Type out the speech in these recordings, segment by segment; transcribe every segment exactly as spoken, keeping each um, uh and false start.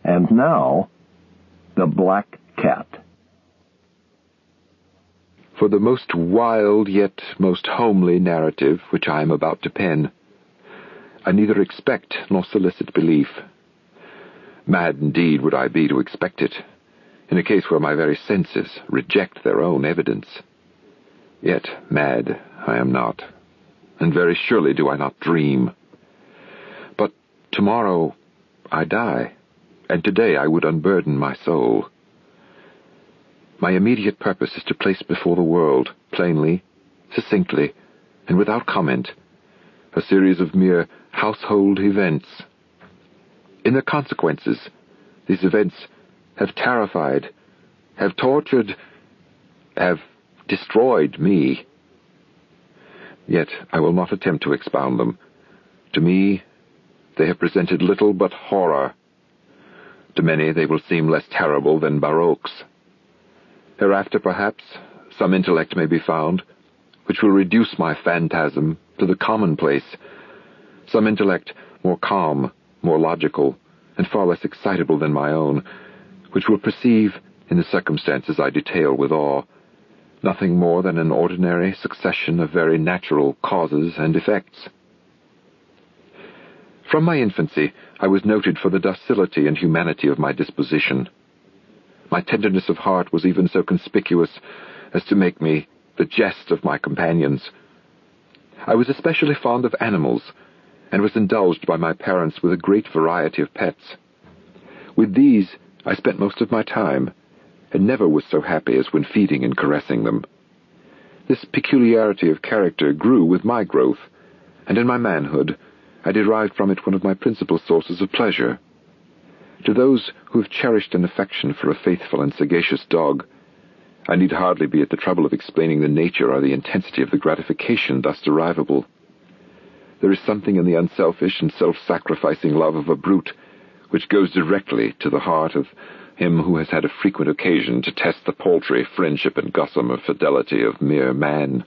And now, The Black Cat. For the most wild yet most homely narrative which I am about to pen, I neither expect nor solicit belief. Mad indeed would I be to expect it, in a case where my very senses reject their own evidence. Yet mad I am not, and very surely do I not dream. But tomorrow I die, and today I would unburden my soul. My immediate purpose is to place before the world, plainly, succinctly, and without comment, a series of mere household events. In their consequences, these events have terrified, have tortured, have destroyed me. Yet I will not attempt to expound them. To me, they have presented little but horror. To many they will seem less terrible than barroques. Hereafter, perhaps, some intellect may be found which will reduce my phantasm to the commonplace, some intellect more calm, more logical, and far less excitable than my own, which will perceive, in the circumstances I detail with awe, nothing more than an ordinary succession of very natural causes and effects. From my infancy, I was noted for the docility and humanity of my disposition. My tenderness of heart was even so conspicuous as to make me the jest of my companions. I was especially fond of animals, and was indulged by my parents with a great variety of pets. With these I spent most of my time, and never was so happy as when feeding and caressing them. This peculiarity of character grew with my growth, and in my manhood I derived from it one of my principal sources of pleasure. To those who have cherished an affection for a faithful and sagacious dog, I need hardly be at the trouble of explaining the nature or the intensity of the gratification thus derivable. There is something in the unselfish and self-sacrificing love of a brute which goes directly to the heart of him who has had a frequent occasion to test the paltry friendship and gossamer fidelity of mere man.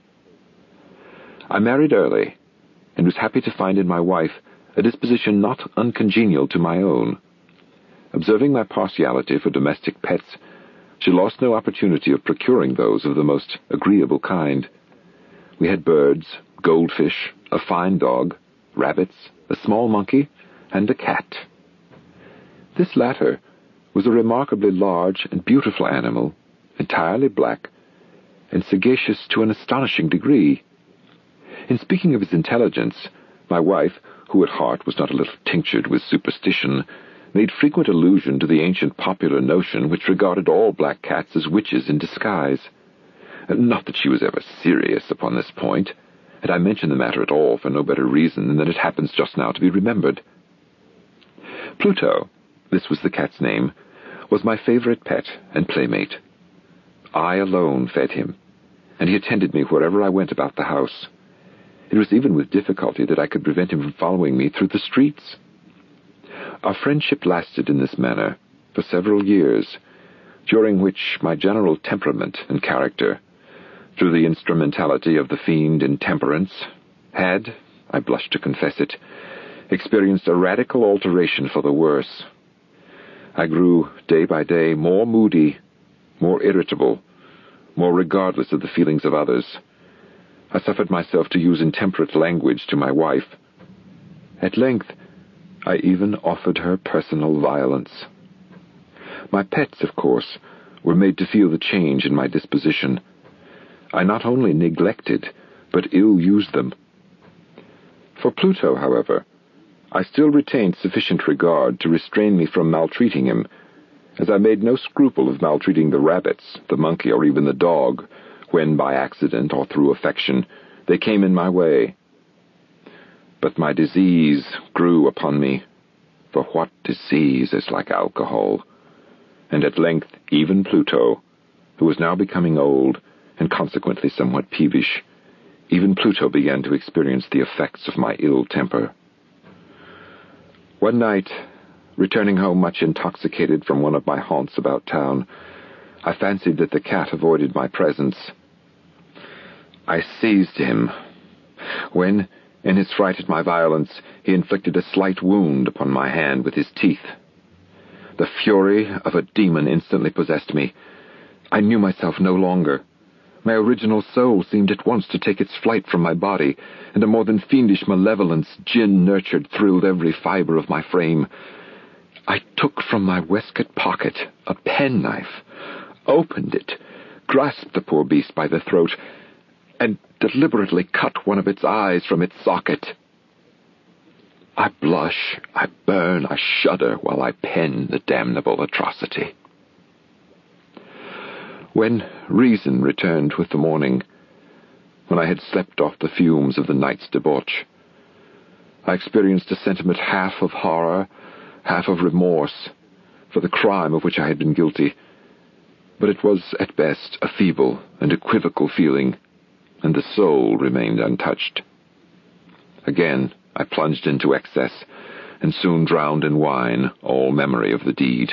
I married early, and was happy to find in my wife a disposition not uncongenial to my own. Observing my partiality for domestic pets, she lost no opportunity of procuring those of the most agreeable kind. We had birds, goldfish, a fine dog, rabbits, a small monkey, and a cat. This latter was a remarkably large and beautiful animal, entirely black, and sagacious to an astonishing degree. In speaking of his intelligence, my wife, who at heart was not a little tinctured with superstition, made frequent allusion to the ancient popular notion which regarded all black cats as witches in disguise. Not that she was ever serious upon this point, and I mention the matter at all for no better reason than that it happens just now to be remembered. Pluto, this was the cat's name, was my favorite pet and playmate. I alone fed him, and he attended me wherever I went about the house. It was even with difficulty that I could prevent him from following me through the streets. Our friendship lasted in this manner for several years, during which my general temperament and character, through the instrumentality of the fiend intemperance, had, I blush to confess it, experienced a radical alteration for the worse. I grew, day by day, more moody, more irritable, more regardless of the feelings of others. I suffered myself to use intemperate language to my wife. At length, I even offered her personal violence. My pets, of course, were made to feel the change in my disposition. I not only neglected, but ill-used them. For Pluto, however, I still retained sufficient regard to restrain me from maltreating him, as I made no scruple of maltreating the rabbits, the monkey, or even the dog, when by accident or through affection they came in my way. But my disease grew upon me, for what disease is like alcohol? And at length even Pluto, who was now becoming old, and consequently somewhat peevish, even Pluto began to experience the effects of my ill temper. One night, returning home much intoxicated from one of my haunts about town, I fancied that the cat avoided my presence. I seized him, when, in his fright at my violence, he inflicted a slight wound upon my hand with his teeth. The fury of a demon instantly possessed me. I knew myself no longer. My original soul seemed at once to take its flight from my body, and a more than fiendish malevolence, gin-nurtured, thrilled every fibre of my frame. I took from my waistcoat pocket a penknife, opened it, grasped the poor beast by the throat, and deliberately cut one of its eyes from its socket. I blush, I burn, I shudder while I pen the damnable atrocity. When reason returned with the morning, when I had slept off the fumes of the night's debauch, I experienced a sentiment half of horror, half of remorse for the crime of which I had been guilty, but it was at best a feeble and equivocal feeling, and the soul remained untouched. Again I plunged into excess, and soon drowned in wine all memory of the deed.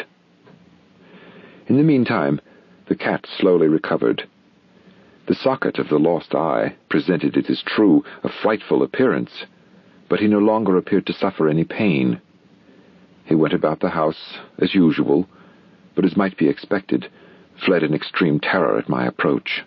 In the meantime, the cat slowly recovered. The socket of the lost eye presented, it is true, a frightful appearance, but he no longer appeared to suffer any pain. He went about the house as usual, but as might be expected, fled in extreme terror at my approach.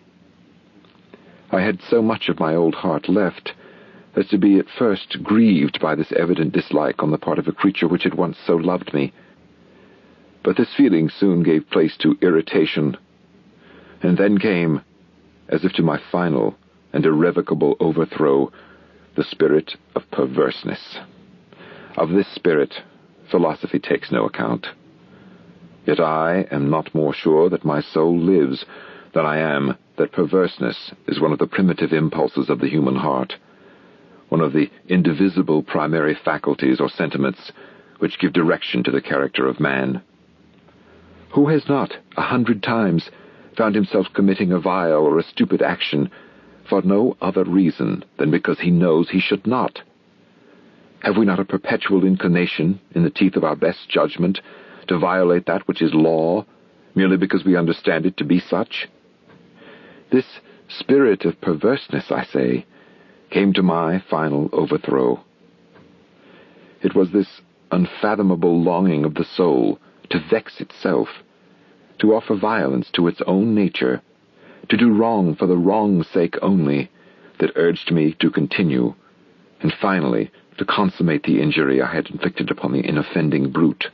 I had so much of my old heart left as to be at first grieved by this evident dislike on the part of a creature which had once so loved me. But this feeling soon gave place to irritation, and then came, as if to my final and irrevocable overthrow, the spirit of perverseness. Of this spirit, philosophy takes no account. Yet I am not more sure that my soul lives than I am that perverseness is one of the primitive impulses of the human heart, one of the indivisible primary faculties or sentiments which give direction to the character of man. Who has not, a hundred times, found himself committing a vile or a stupid action for no other reason than because he knows he should not? Have we not a perpetual inclination, in the teeth of our best judgment, to violate that which is law, merely because we understand it to be such? This spirit of perverseness, I say, came to my final overthrow. It was this unfathomable longing of the soul to vex itself, to offer violence to its own nature, to do wrong for the wrong's sake only, that urged me to continue, and finally to consummate the injury I had inflicted upon the inoffending brute.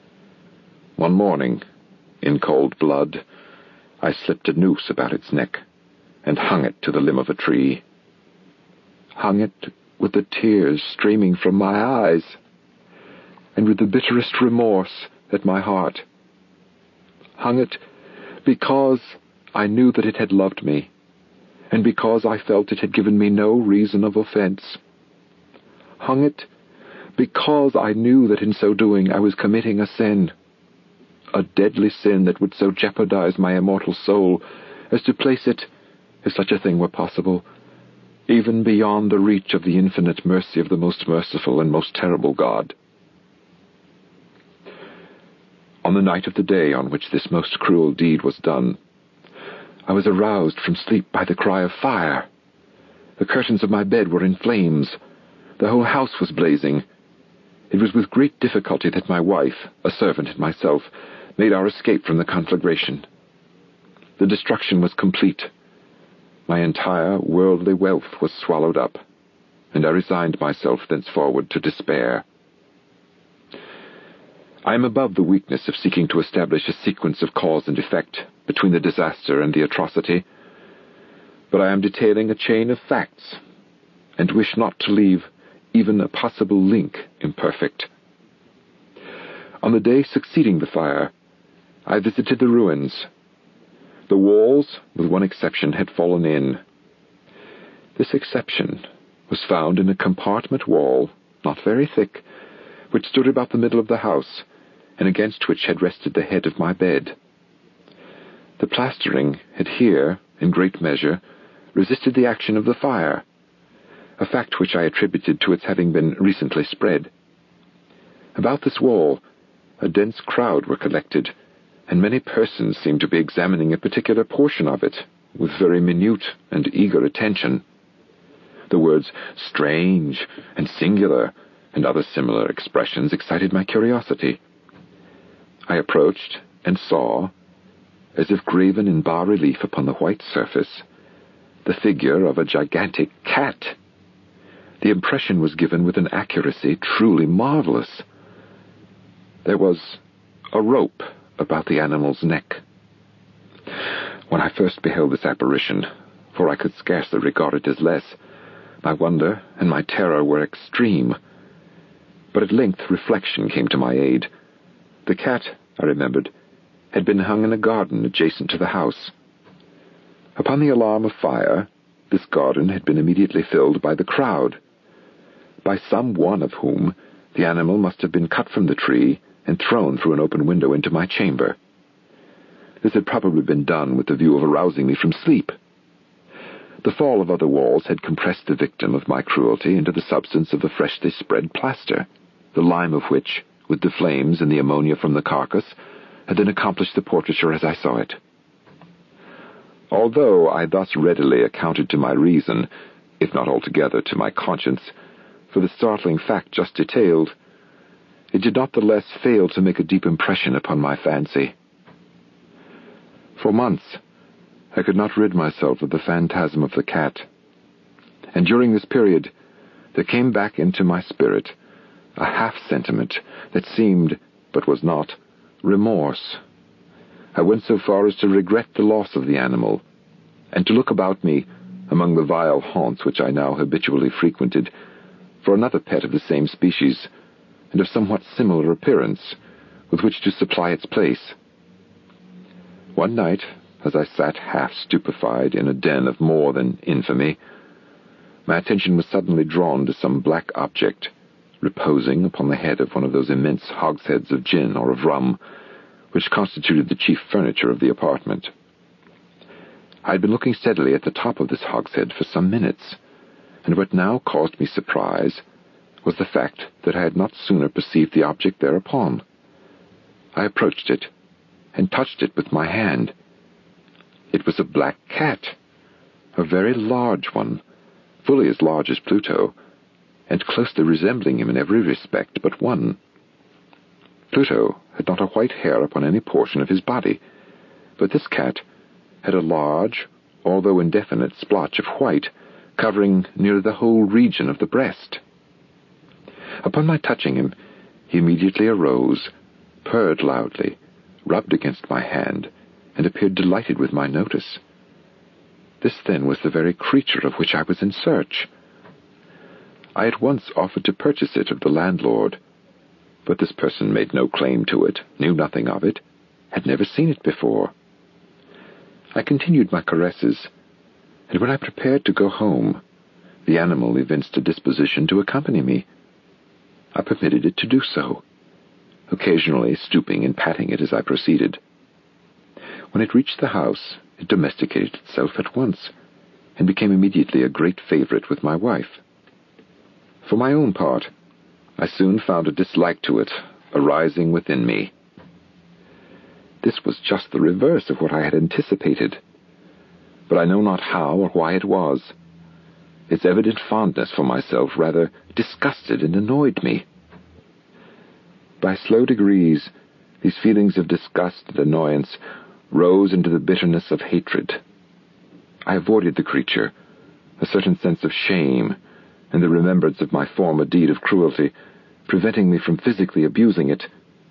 One morning, in cold blood, I slipped a noose about its neck and hung it to the limb of a tree. Hung it with the tears streaming from my eyes, and with the bitterest remorse at my heart. Hung it because I knew that it had loved me, and because I felt it had given me no reason of offense. Hung it because I knew that in so doing I was committing a sin, a deadly sin that would so jeopardize my immortal soul as to place it, if such a thing were possible, even beyond the reach of the infinite mercy of the most merciful and most terrible God. On the night of the day on which this most cruel deed was done, I was aroused from sleep by the cry of fire. The curtains of my bed were in flames. The whole house was blazing. It was with great difficulty that my wife, a servant, and myself made our escape from the conflagration. The destruction was complete. My entire worldly wealth was swallowed up, and I resigned myself thenceforward to despair. I am above the weakness of seeking to establish a sequence of cause and effect between the disaster and the atrocity, but I am detailing a chain of facts, and wish not to leave even a possible link imperfect. On the day succeeding the fire, I visited the ruins. The walls, with one exception, had fallen in. This exception was found in a compartment wall, not very thick, which stood about the middle of the house, and against which had rested the head of my bed. The plastering had here, in great measure, resisted the action of the fire, a fact which I attributed to its having been recently spread. About this wall, a dense crowd were collected, and many persons seemed to be examining a particular portion of it with very minute and eager attention. The words strange and singular and other similar expressions excited my curiosity. I approached and saw, as if graven in bas-relief upon the white surface, the figure of a gigantic cat. The impression was given with an accuracy truly marvelous. There was a rope about the animal's neck. When I first beheld this apparition, for I could scarcely regard it as less, my wonder and my terror were extreme. But at length reflection came to my aid. The cat, I remembered, had been hung in a garden adjacent to the house. Upon the alarm of fire, this garden had been immediately filled by the crowd, by some one of whom the animal must have been cut from the tree and thrown through an open window into my chamber. This had probably been done with the view of arousing me from sleep. The fall of other walls had compressed the victim of my cruelty into the substance of the freshly spread plaster, the lime of which, with the flames and the ammonia from the carcass, had then accomplished the portraiture as I saw it. Although I thus readily accounted to my reason, if not altogether to my conscience, for the startling fact just detailed, it did not the less fail to make a deep impression upon my fancy. For months, I could not rid myself of the phantasm of the cat, and during this period there came back into my spirit a half-sentiment that seemed, but was not, remorse. I went so far as to regret the loss of the animal, and to look about me, among the vile haunts which I now habitually frequented, for another pet of the same species, and of somewhat similar appearance, with which to supply its place. One night, as I sat half-stupefied in a den of more than infamy, my attention was suddenly drawn to some black object, reposing upon the head of one of those immense hogsheads of gin or of rum, which constituted the chief furniture of the apartment. I had been looking steadily at the top of this hogshead for some minutes, and what now caused me surprise was the fact that I had not sooner perceived the object thereupon. I approached it, and touched it with my hand. It was a black cat, a very large one, fully as large as Pluto, and closely resembling him in every respect but one. Pluto had not a white hair upon any portion of his body, but this cat had a large, although indefinite, splotch of white, covering nearly the whole region of the breast. Upon my touching him, he immediately arose, purred loudly, rubbed against my hand, and appeared delighted with my notice. This, then, was the very creature of which I was in search. I at once offered to purchase it of the landlord, but this person made no claim to it, knew nothing of it, had never seen it before. I continued my caresses, and when I prepared to go home, the animal evinced a disposition to accompany me. I permitted it to do so, occasionally stooping and patting it as I proceeded. When it reached the house, it domesticated itself at once, and became immediately a great favorite with my wife. For my own part, I soon found a dislike to it arising within me. This was just the reverse of what I had anticipated, but I know not how or why it was. Its evident fondness for myself rather disgusted and annoyed me. By slow degrees, these feelings of disgust and annoyance rose into the bitterness of hatred. I avoided the creature, a certain sense of shame and the remembrance of my former deed of cruelty preventing me from physically abusing it.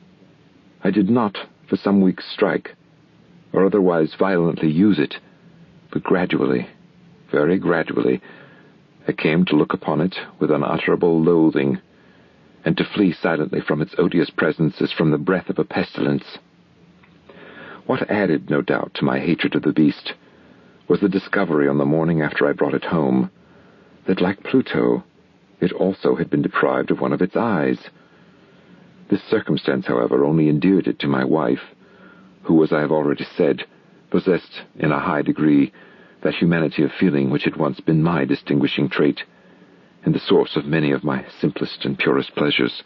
I did not, for some weeks, strike, or otherwise violently use it, but gradually, very gradually, I came to look upon it with unutterable loathing, and to flee silently from its odious presence as from the breath of a pestilence. What added, no doubt, to my hatred of the beast was the discovery on the morning after I brought it home that, like Pluto, it also had been deprived of one of its eyes. This circumstance, however, only endeared it to my wife, who, as I have already said, possessed in a high degree that humanity of feeling which had once been my distinguishing trait, and the source of many of my simplest and purest pleasures.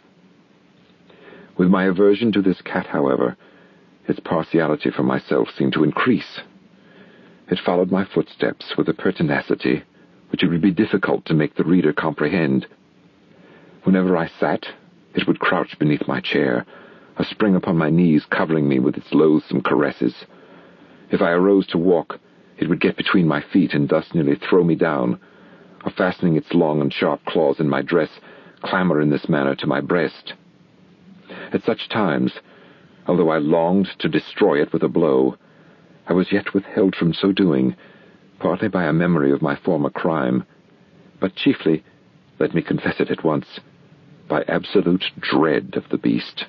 With my aversion to this cat, however, its partiality for myself seemed to increase. It followed my footsteps with a pertinacity which it would be difficult to make the reader comprehend. Whenever I sat, it would crouch beneath my chair, a spring upon my knees covering me with its loathsome caresses. If I arose to walk, it would get between my feet and thus nearly throw me down, or fastening its long and sharp claws in my dress, clamber in this manner to my breast. At such times, although I longed to destroy it with a blow, I was yet withheld from so doing, partly by a memory of my former crime, but chiefly, let me confess it at once, by absolute dread of the beast.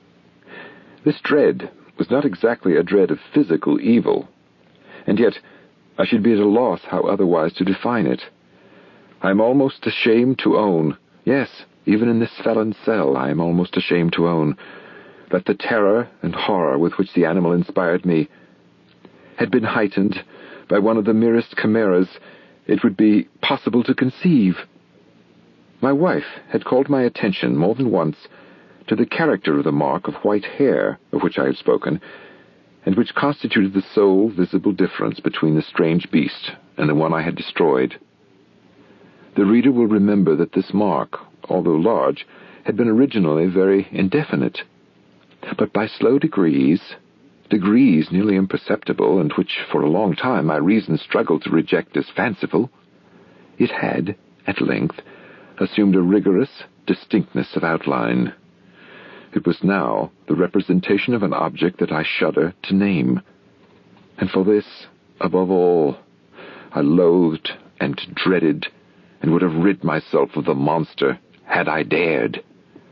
This dread was not exactly a dread of physical evil, and yet I should be at a loss how otherwise to define it. I am almost ashamed to own, yes, even in this felon's cell I am almost ashamed to own, that the terror and horror with which the animal inspired me had been heightened by one of the merest chimeras it would be possible to conceive. My wife had called my attention more than once to the character of the mark of white hair of which I had spoken, and which constituted the sole visible difference between the strange beast and the one I had destroyed. The reader will remember that this mark, although large, had been originally very indefinite, but by slow degrees, degrees nearly imperceptible, and which for a long time my reason struggled to reject as fanciful, it had, at length, assumed a rigorous distinctness of outline. It was now the representation of an object that I shudder to name, and for this, above all, I loathed and dreaded, and would have rid myself of the monster had I dared.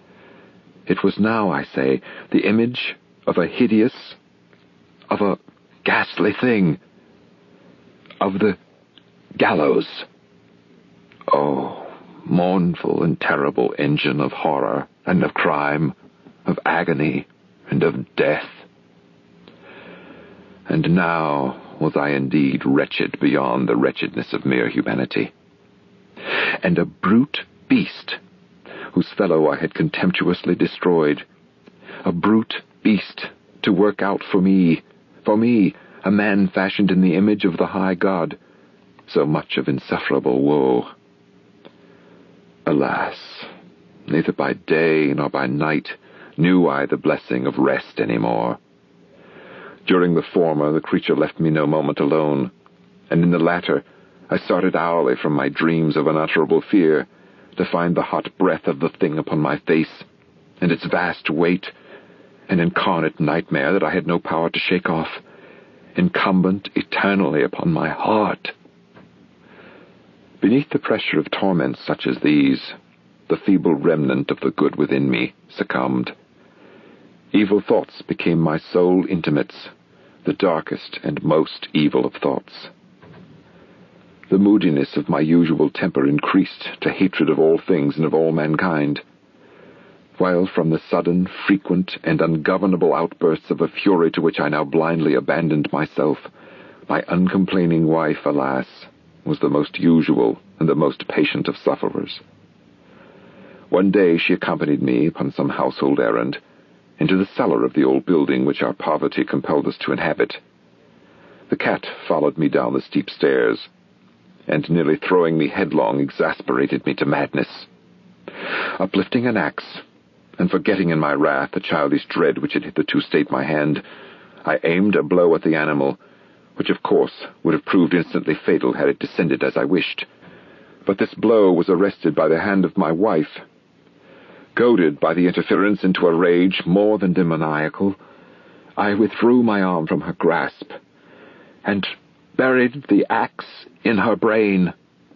It was now, I say, the image of a hideous, of a ghastly thing, of the gallows. Oh, mournful and terrible engine of horror and of crime, of agony and of death. And now was I indeed wretched beyond the wretchedness of mere humanity. And a brute beast, whose fellow I had contemptuously destroyed, a brute beast to work out for me, for me, a man fashioned in the image of the high God, so much of insufferable woe. Alas, neither by day nor by night knew I the blessing of rest any more. During the former, the creature left me no moment alone, and in the latter, I started hourly from my dreams of unutterable fear to find the hot breath of the thing upon my face, and its vast weight, an incarnate nightmare that I had no power to shake off, incumbent eternally upon my heart. Beneath the pressure of torments such as these, the feeble remnant of the good within me succumbed. Evil thoughts became my sole intimates, the darkest and most evil of thoughts. The moodiness of my usual temper increased to hatred of all things and of all mankind, while from the sudden, frequent, and ungovernable outbursts of a fury to which I now blindly abandoned myself, my uncomplaining wife, alas, was the most usual and the most patient of sufferers. One day she accompanied me upon some household errand into the cellar of the old building which our poverty compelled us to inhabit. The cat followed me down the steep stairs, and nearly throwing me headlong exasperated me to madness. Uplifting an axe, and forgetting in my wrath the childish dread which had hitherto stayed my hand, I aimed a blow at the animal, which of course would have proved instantly fatal had it descended as I wished. But this blow was arrested by the hand of my wife. Goaded by the interference into a rage more than demoniacal, I withdrew my arm from her grasp, and buried the axe in her brain.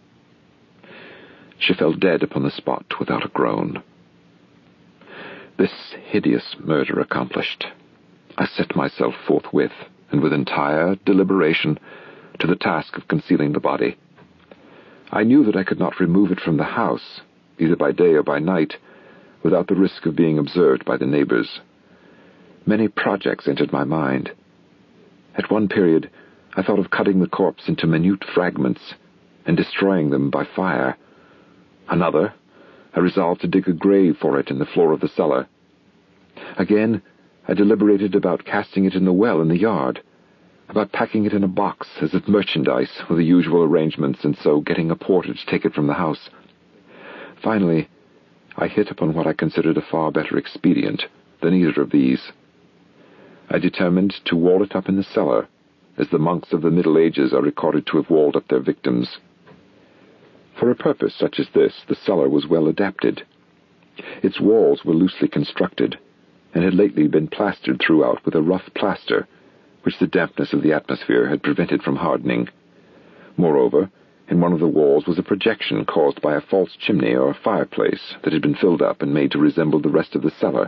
She fell dead upon the spot without a groan. This hideous murder accomplished, I set myself forthwith, and with entire deliberation, to the task of concealing the body. I knew that I could not remove it from the house, either by day or by night, without the risk of being observed by the neighbors. Many projects entered my mind. At one period, I thought of cutting the corpse into minute fragments and destroying them by fire. Another, I resolved to dig a grave for it in the floor of the cellar. Again, I deliberated about casting it in the well in the yard, about packing it in a box as if merchandise with the usual arrangements, and so getting a porter to take it from the house. Finally, I hit upon what I considered a far better expedient than either of these. I determined to wall it up in the cellar, as the monks of the Middle Ages are recorded to have walled up their victims. For a purpose such as this, the cellar was well adapted. Its walls were loosely constructed, and had lately been plastered throughout with a rough plaster, which the dampness of the atmosphere had prevented from hardening. Moreover, in one of the walls was a projection caused by a false chimney or a fireplace that had been filled up and made to resemble the rest of the cellar.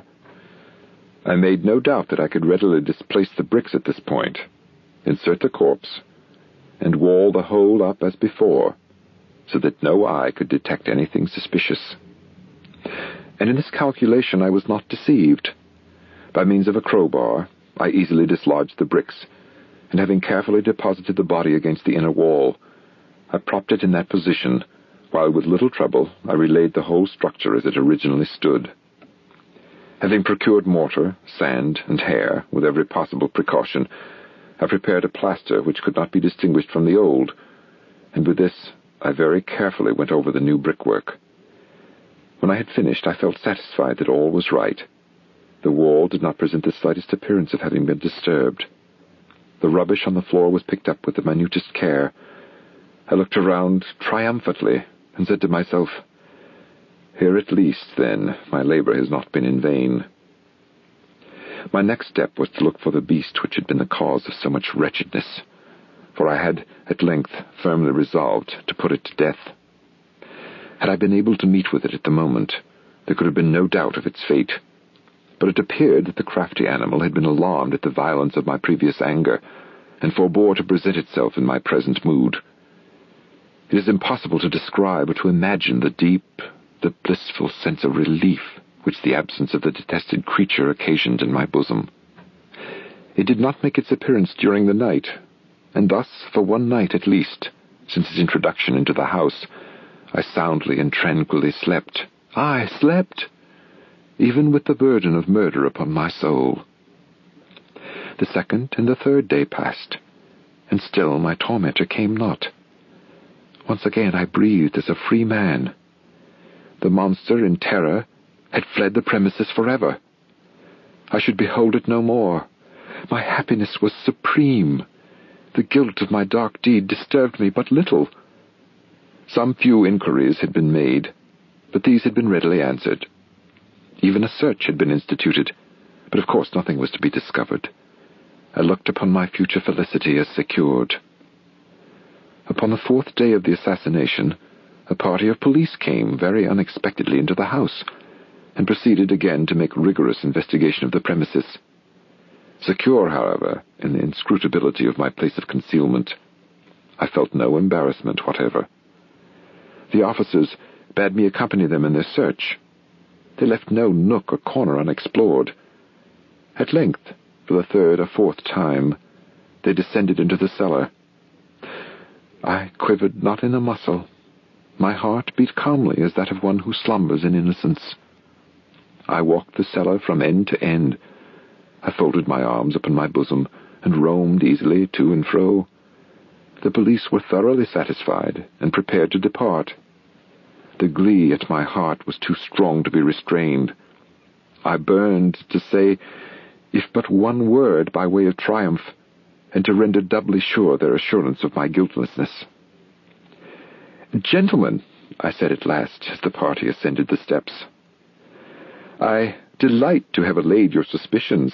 I made no doubt that I could readily displace the bricks at this point, insert the corpse, and wall the whole up as before, so that no eye could detect anything suspicious. And in this calculation I was not deceived. By means of a crowbar, I easily dislodged the bricks, and having carefully deposited the body against the inner wall, I propped it in that position, while with little trouble I relaid the whole structure as it originally stood. Having procured mortar, sand, and hair, with every possible precaution, I prepared a plaster which could not be distinguished from the old, and with this I very carefully went over the new brickwork. When I had finished, I felt satisfied that all was right. The wall did not present the slightest appearance of having been disturbed. The rubbish on the floor was picked up with the minutest care. I looked around triumphantly and said to myself, "Here at least, then, my labor has not been in vain." My next step was to look for the beast which had been the cause of so much wretchedness, for I had at length firmly resolved to put it to death. Had I been able to meet with it at the moment, there could have been no doubt of its fate. But it appeared that the crafty animal had been alarmed at the violence of my previous anger, and forbore to present itself in my present mood. It is impossible to describe or to imagine the deep, the blissful sense of relief which the absence of the detested creature occasioned in my bosom. It did not make its appearance during the night, and thus, for one night at least, since its introduction into the house, I soundly and tranquilly slept. I slept, even with the burden of murder upon my soul. The second and the third day passed, and still my tormentor came not. Once again I breathed as a free man. The monster, in terror, had fled the premises forever. I should behold it no more. My happiness was supreme. The guilt of my dark deed disturbed me but little. Some few inquiries had been made, but these had been readily answered. Even a search had been instituted, but of course nothing was to be discovered. I looked upon my future felicity as secured. Upon the fourth day of the assassination, a party of police came very unexpectedly into the house, and proceeded again to make rigorous investigation of the premises. Secure, however, in the inscrutability of my place of concealment, I felt no embarrassment whatever. The officers bade me accompany them in their search. They left no nook or corner unexplored. At length, for the third or fourth time, they descended into the cellar. I quivered not in a muscle. My heart beat calmly as that of one who slumbers in innocence. I walked the cellar from end to end. I folded my arms upon my bosom and roamed easily to and fro. The police were thoroughly satisfied and prepared to depart. The glee at my heart was too strong to be restrained. I burned to say, if but one word by way of triumph, and to render doubly sure their assurance of my guiltlessness. "Gentlemen," I said at last, as the party ascended the steps, "I delight to have allayed your suspicions.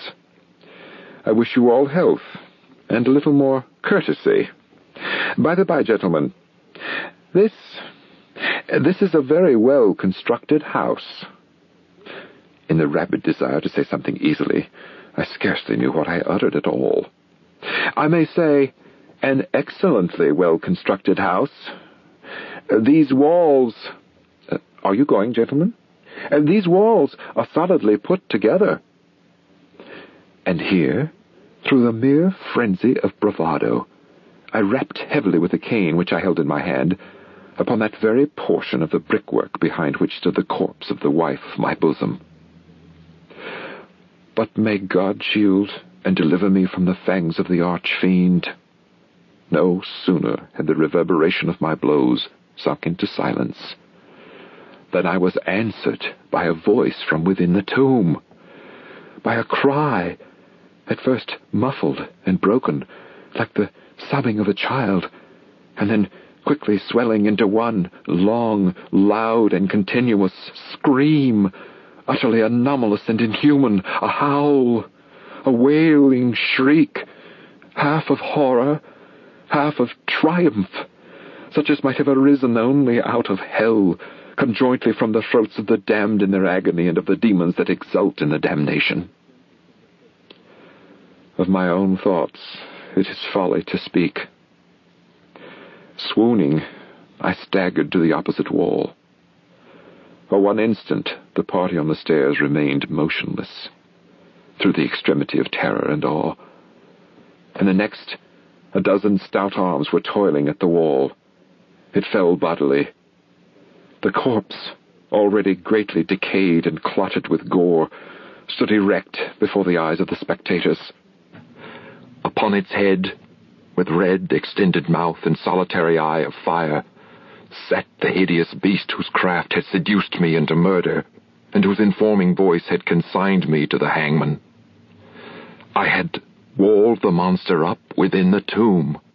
I wish you all health, and a little more courtesy. By the by, gentlemen, this... this is a very well-constructed house." In the rabid desire to say something easily, I scarcely knew what I uttered at all. "I may say, an excellently well-constructed house. These walls... Uh, are you going, gentlemen? Uh, these walls are solidly put together." And here, through the mere frenzy of bravado, I rapped heavily with a cane which I held in my hand upon that very portion of the brickwork behind which stood the corpse of the wife of my bosom. But may God shield and deliver me from the fangs of the arch-fiend. No sooner had the reverberation of my blows sunk into silence than I was answered by a voice from within the tomb. by a cry, at first muffled and broken, like the sobbing of a child, and then quickly swelling into one long, loud, and continuous scream, utterly anomalous and inhuman, a howl, a wailing shriek, half of horror, half of triumph, such as might have arisen only out of hell, conjointly from the throats of the damned in their agony and of the demons that exult in the damnation. Of my own thoughts it is folly to speak. Swooning, I staggered to the opposite wall. For one instant the party on the stairs remained motionless, through the extremity of terror and awe, and the next a dozen stout arms were toiling at the wall. It fell bodily. The corpse, already greatly decayed and clotted with gore, stood erect before the eyes of the spectators. Upon its head, with red, extended mouth and solitary eye of fire, sat the hideous beast whose craft had seduced me into murder, and whose informing voice had consigned me to the hangman. I had walled the monster up within the tomb,